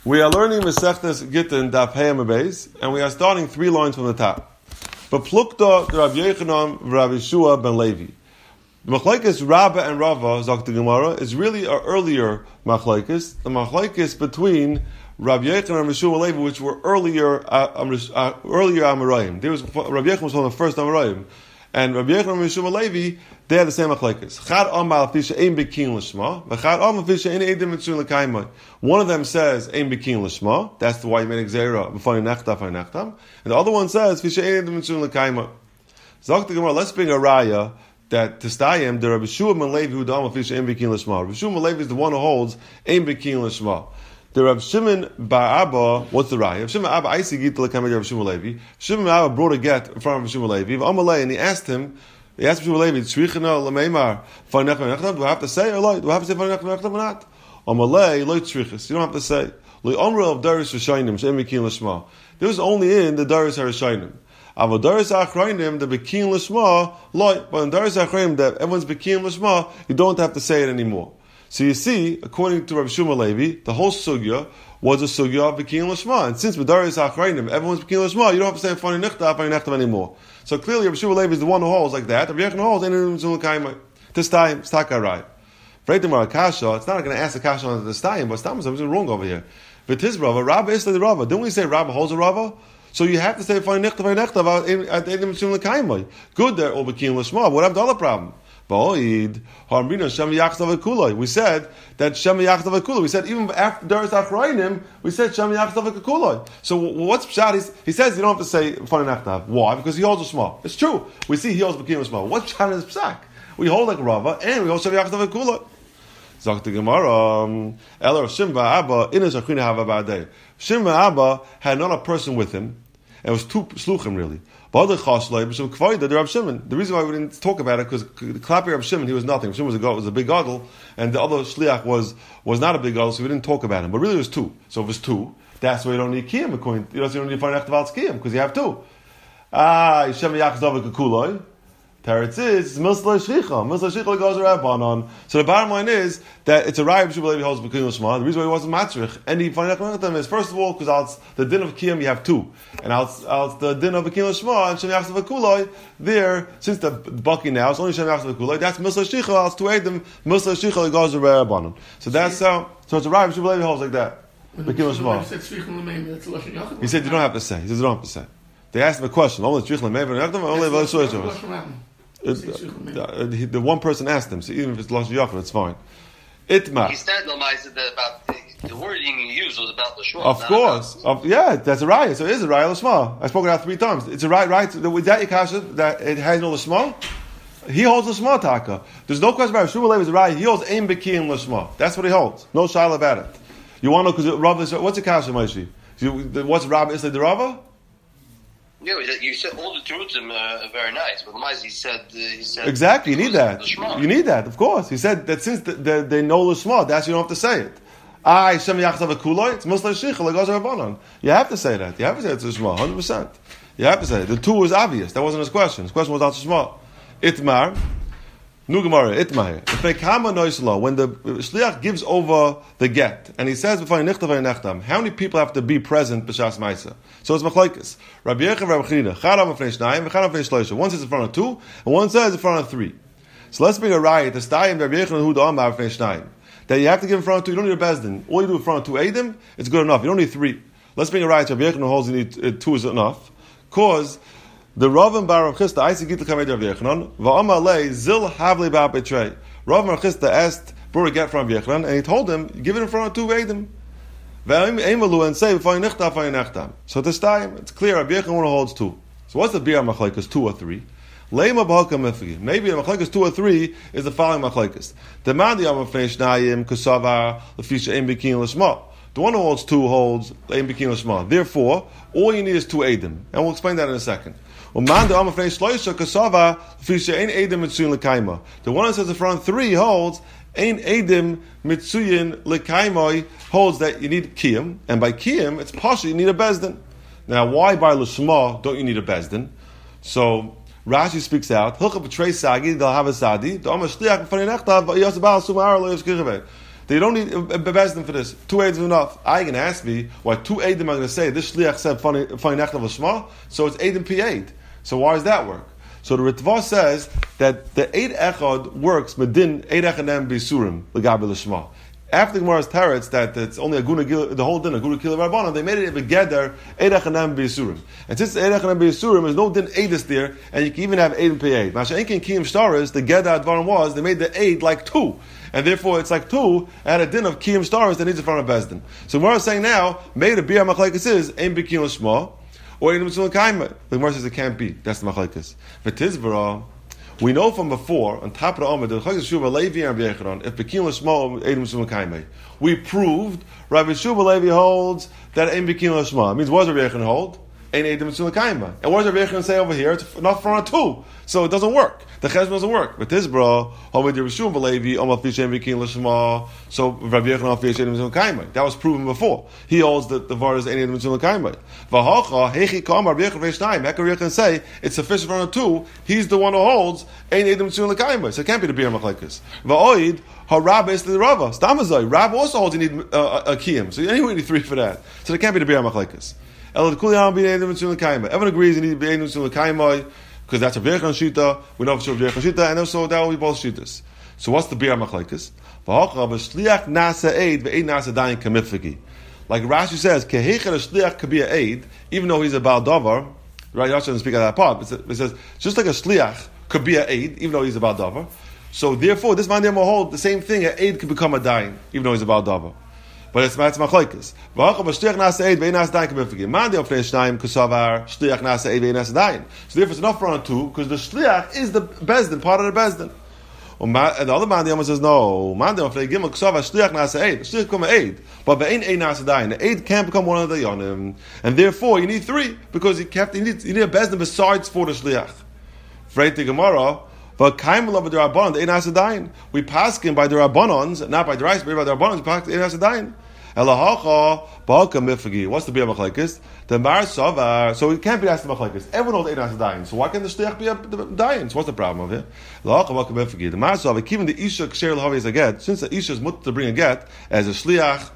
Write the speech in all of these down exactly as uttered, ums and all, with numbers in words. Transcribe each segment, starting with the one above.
We are learning Masechtas Gittin Daf Hey Amabez, and we are starting three lines from the top. But Plukta Rabbi Yochanan Rabbi Shua ben Levi. The Machlekes Rabba and Rava, Zok the Gemara, is really an earlier Machlekes. The Machlekes between Rabbi Yochanan and Rabbi Shua ben Levi, which were earlier uh, uh, earlier Amoraim. There was Rabbi Yochanan was one of the first Amoraim. And Rabbi Yochanan and Rabbi Shua ben Levi, they had the same machlekes. Chad Amal Fisha Ein Bekin Lishma, V'Chad Amal Fisha Ein Eidim Mitzun L'Kaimai. One of them says Ein Bekin Lishma. That's why he made Xera b'Fani Nechta Fani Nechtam. And the other one says Fisha Ein Eidim Mitzun L'Kaimai. Zok the Gemara, let's bring a raya that Testayim the Rabbi Shua ben Levi who Amal Fisha Ein Bekin Lishma. Rabbi Shua ben Levi is the one who holds Ein Bekin Lishma. The Rabbi Shimon Bar Abba, what's the raya? Rabbi Shimon Abba Aisi Git L'Kaimai Rabbi Shua ben Levi. Shimon Abba brought a get in front of Rabbi Shua ben Levi. Amalei, and he asked him. He asked Rabbi Levi, "Tzrichna l'meimar fanech v'nechtam." Do I have to say or not? Do I have to say fanech v'nechtam or not? Amalei lo tzrichas. You don't have to say. Lo omrel of daris rishayim shem bekin l'shma. This was only in the daris harishayim. Avo daris achrayim the bekin l'shma lo. But in daris achrayim that everyone's bekin l'shma, you don't have to say it anymore. So you see, according to Rabbi Shimon Levi, the whole sugya was a sugya of bekin l'shma, and since with daris achrayim everyone's bekin l'shma, you don't have to say fanech nechtam fanech nechtam anymore. So clearly, Rabbi Shua Levi is the one who holds like that. Rabbi Yochanan holds this time. It's takarai. Kasha. It's not going to ask the kasha on this time, but something wrong over here. V'tizrava Rabba is the Rava. Didn't we say Rabba holds a Rava? So you have to say Fa'inechta Fa'inechta at Eidim Mitzun L'Kaimai. Good there, Obekin L'Shma. What happened to the other problem? We said that Shem Yachtav Kuloi. We said even after Daris Achrayim, we said Shem Yachtav Kuloi. So what's Pshat? He says you don't have to say Fani Nachtav. Why? Because he holds a Shema. It's true. We see he holds Bekim Shema. What's Pshat is Psak? We hold like Rava and we hold Shem Yachtav Kuloi. Zok the Gemara, Ela Shimba Abba Inish Achrina Hava Ba'adei. Shimba Abba had not a person with him. It was two sluchim really. The reason why we didn't talk about it because the Klapi Rav Shimon he was nothing. Rav Shimon was a, was a big gadol, and the other shliach was was not a big gadol, so we didn't talk about him. But really, it was two. So if it's two, that's why you don't need kiyum. According you know, so you don't need to find echtaval's kiyum because you have two. Ah, Yishem Yachzav Kekuloi. Teretz is Milsla Shricha. Milsla Shricha goes around on. So the bottom line is that it's a Rai B'Shu B'Levi holds B'Kiyum L'Shma. The reason why he wasn't Matzrich, and he finally got them is first of all because out the din of Kiyum you have two, and out, out the din of B'Kiyum L'Shma and Shem Yachzav V'Kuloi there since the Baki now it's only Shem Yachzav V'Kuloi. That's Milsla Shricha. Out to Eidim Milsla Shricha goes around on. So that's how. So it's a Rai B'Shu B'Levi holds like that. B'Kiyum L'Shma. He said you don't have to say. He says you don't have to say. They asked him a question. Only Shricha L'Meiv and only V'Shoyim. The, the one person asked him, so even if it's Lashon Yachid, it's fine. Itma. He said about the, the wording you used was about the Shema. Of course, of, yeah, that's a raya. So it is a raya l'shma. I spoke about it three times. It's a right, right. With that Yikasha, that it has no l'shma. He holds l'shma taka. There's no question about it. Shmuel Levi is a raya. He holds ein bekiyin l'shma. That's what he holds. No shaila about it. You want to know because Rav is what's the kasha, Maishi? What's Rav is the Rava? Yeah, you said all the terutzim are very nice, but Lamais he said uh, he said exactly. You need that. You need that, of course. He said that since the, the, they know l'shma, that's you don't have to say it. I Shem Yachzav Kuloi. It's Muslim Shich Lagos Rabbanon. You have to say that. You have to say it's l'shma, hundred percent. You have to say it. The two was obvious. That wasn't his question. His question was not l'shma. Itmar. Nu Gemara, Itmar. When the shliach gives over the get, and he says, how many people have to be present b'shas ma'isa? So it's machlokes. Rabbi Yochanan, Rabbi Chanina, chadam v'fnei shnayim, v'chadam v'fnei shloisha. One says in front of two, and one says in front of three. So let's bring a riot to stayim Rabbi Yochanan hu da'amar v'fnei shnayim. That you have to give in front of two. You don't need a bezdin. All you do in front of two eidim, it's good enough. You don't need three. Let's bring a riot to Rabbi Yochanan who holds you need uh, two is enough. Cause the Rav and Bar Rav Chisda, I see Gita Kamed Rav Yochanan, Va'amar lei zil havli ba betrei. Rav and Rav Chisda asked brought a get from Rav Yochanan, and he told him, give it in front of two eidim. Va'emalu and say v'fay nechta v'fay nechtam. So this time it's clear Rav Yochanan holds two. So what's the biur machlokes? Two or three? Leima b'hakam mifgi. Maybe the machlokes two or three is the following machlokes. The man the amar fnei shnayim kusava l'fisha ein bekin l'shma. The one who holds two holds ein bekin l'shma. Therefore, all you need is two eidim, and we'll explain that in a second. The one that says in front three holds ein edim mitzuyin lekaimoi holds that you need kiyum, and by kiyum it's partial you need a bezdin. Now, why by l'shma don't you need a bezdin? So Rashi speaks out. They don't need a bezdin for this. Two aids is enough. I can ask me why two aidim are going to say this shliach said funny nechtav l'shma, so it's aidim pi aid. So why does that work? So the Ritva says that the eid echad works medin eid echanem b'surim l'gabe l'shma. After the Gemara's teretz that it's only a guna gil, the whole din a guna kil rabbanon, they made it a geder eid echanem b'surim. And since eid echanem b'surim, there's no din eidus there, and you can even have eid and pi aid. Masha inkin kiyim shtaris, the geder advarim was they made the eid like two. And therefore, it's like two, and a din of kiyum stars that needs in front of Bezdin. So Gemara is saying now, made a biyah machlekes is, ein b'kiyum l'shma, or ein b'tzul l'kaima. The Gemara says it can't be. That's the machlekes. V'tizvara, we know from before, on top of the Omer, the Chayz Shuva Levi and Rabbi Yechanan, if b'kiyum l'shma, ein b'tzul l'kaima. We proved, Rabbi Shuva Levi holds that ein b'kiyum l'shma. It means, what does Rabbi Yechanan hold? Ein ein b'tzul l'kaima. And what does Rabbi Yechanan say over here? It's not front of two. So it doesn't work. The chesed doesn't work. But this bro, so Rabbi Yechanan that was proven before. He holds that the var is any mitzvah kaimai. V'hacha hechi kam Rabbi Yechanan How can Rabbi Yechanan say it's sufficient for two? He's the one who holds any mitzvah kaimai. So it can't be the bir machlekes. Va'oid harab is the rava. Stamazai. Rab also holds you need uh, a kiyum. So anyway, you need three for that. So it can't be the bir machlekes. El kuliyam be any mitzvah kaimai. Everyone agrees you need to be any mitzvah kaimai. Because that's a Rabbi Yechanan shita, we know for sure Rabbi Yechanan shita, and also that will be both shitas. So what's the bir machlekes? V'hacha v'shliach nasa eid v'eid nasa dayin kamifigi. Like Rashi says, kehechad a shliach could be an aid, even though he's a bal davar. Right? Rashi doesn't speak of that part. It says just like a shliach could be an aid, even though he's a bal davar. So therefore, this man will hold the same thing. An aid could become a dayin, even though he's a bal davar. But it's that's machlekes. V'hacha v'shliach nasa eid v'eid nasa dayin kamifigi. Man de ofnei shnayim kusavar shliach nasa eid v'eid nasa dayin. So therefore, it's enough for on two because the shliach is the bezdin, part of the bezdin. And the other man the says no. Man de ofnei gimel kusavar shliach nasa eid. Shliach become an aid, but v'ein eid nasa dayin. The aid can't become one of the yonim, and therefore you need three because you kept you need you need a bezdin besides for the shliach. Freit the Gemara. But kaim love the rabbanon, the ein hasadayin. We pass him by the rabbanons, not by the rice, but by the rabbanons. We pass the ein hasadayin. Elahacha balka mifagi. What's the bir machlekes? The mar savar. So it can't be asked the machlekes. Everyone knows ein hasadayin. So why can't the shliach be a dayin? So what's the problem of it? Elahacha balka mifagi. The mar savar. Even the isha ksher l'havi as a get. Since the isha is mutter to bring a get as a shliach,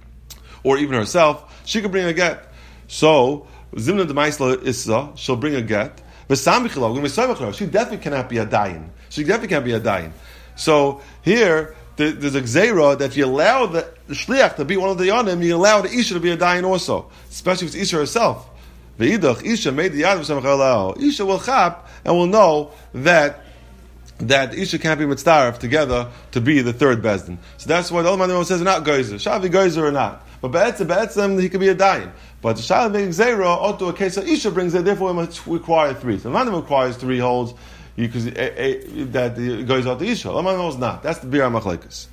or even herself, she could bring a get. So zimna the ma'isla issa, she'll bring a get. She definitely cannot be a dayin. She definitely can't be a dayin. So here, there's a gzeira that if you allow the, the shliach to be one of the yonim, you allow the isha to be a dayin also, especially if it's isha herself. Ve'idach isha made the yad. Isha will chap and will know that that isha can't be mitzdaref together to be the third bezdin. So that's why the other man says not geyser. Shall be geyser or not? But be'etzem be'etzem he could be a dayin. But the Shalat being Zera, ought a case of Isha brings it, therefore we must require three. So the man requires three holds because that it goes out to Isha. The man knows not. That's the Bir HaMachlekes.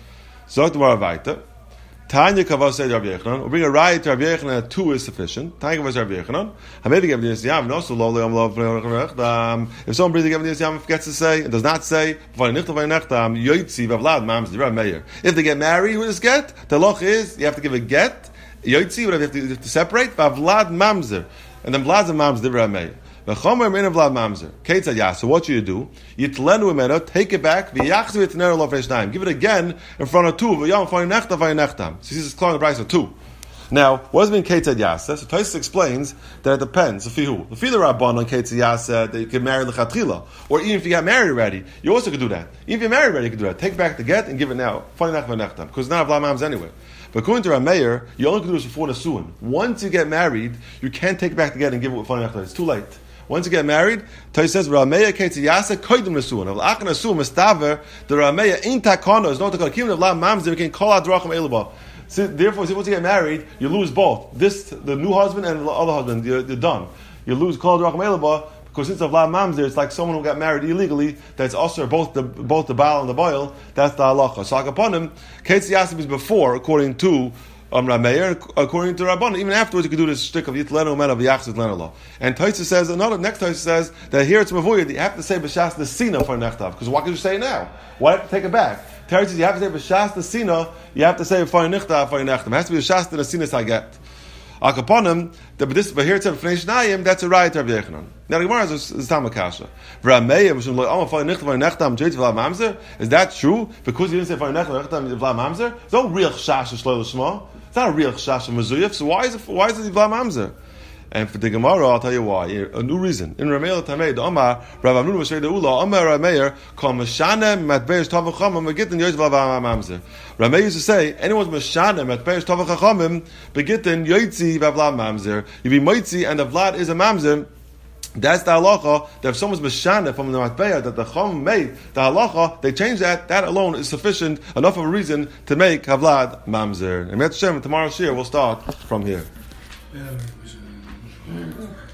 So the Maravaita. Tanya Kavah said Rabbi Yechanan. We'll bring a riot to Rabbi Yechanan that two is sufficient. Tanya Kavah said Rabbi Yechanan. Hamevi Gavin Yisiyam, no, so lo le'am lo. If someone brings the Gavin Yisiyam forgets to say, and does not say, if they get married with this get, the loch is, you have to give a get. Yotzi, whatever you have to, you have to separate. Vlad mamzer, and then Vlad's a mamzer. Divra meir. V'chomer min Vlad mamzer. Keitzad yah. So what you do? Yitlenu imenu, take it back. V'yachzu yitneru lo freshnayim. Give it again in front of two. V'yom fani nechta fani nechtam. So this is calling the price of two. Now, what does it mean Keitzad Yasa? So Tosfos explains that it depends. If you, if you the Rabban on Keitzad Yasa, that you can marry l'chatchila, or even if you got married already, you also could do that. Even if you're married already, you could do that. Take back the get and give it now. Fani nechta fani nechtam, because it's not Vlad mamzer anyway. But according to Rameir, you only can do this before the suin. Once you get married, you can't take back the get and give it with funny nechta. It's too late. Once you get married, Tosfos says Rameir keitzad yasa koydem l'suin. Of l'achna suin mistaver the Rameir in takana is not to call even if Vlad mamzer we can call out drachim elubah. So therefore, once you get married, you lose both. This the new husband and the other husband. You're, you're done. You lose kol drachim elubah. Because since of Vlad mamzer, it's like someone who got married illegally. That's also both the both the baal and the boil. That's the halacha. So upon him, keitzad yasa is before, according to um, Rameir, according to Rabban. Even afterwards, you could do this shtick of yitlenu men of yachzut lenelo. And Tosfos says another next Tosfos says that here it's mavoyed. You have to say b'shas the sina for nechtav. Because what can you say now? Why have to take it back? Terry says you have to say b'shas the sina. You have to say for nechtav for nechtav. It has to be b'shas the sina I get. Akaponim, but this, but here it's a Fnei Shnayim, that's a right to Rabbi Yechanan. Now the Gemara is is Tamakasha. V'Rameya mishum lo am fay nichtam vay nechtam jeit v'la mamzer. Is that true? Because you didn't say fay nechtam nechtam v'la mamzer. There's no real chash shloil shma. It's not a real chash mezuyif. So why is it? Why is it v'la mamzer? And for the Gemara, I'll tell you why. A new reason. In Rameir Tamei, the Omar, Rav Amnun Moshe the Ula, Omar Rameir, Kol Meshane Matbeish Tov Chachamim Begitin Yoytz V'Avam Mamzer. Rameir used to say, anyone's Meshane Matbeish Tov Chachamim Begitin Yoytzi V'Avam Mamzer. You be Moitzi and the Vlad is a Mamzer. That's the halacha that if someone's meshana from the matbeya that the chum made the halacha, they change that. That alone is sufficient enough of a reason to make havlad mamzer. And Hashem, tomorrow's shir we'll start from here. Yeah.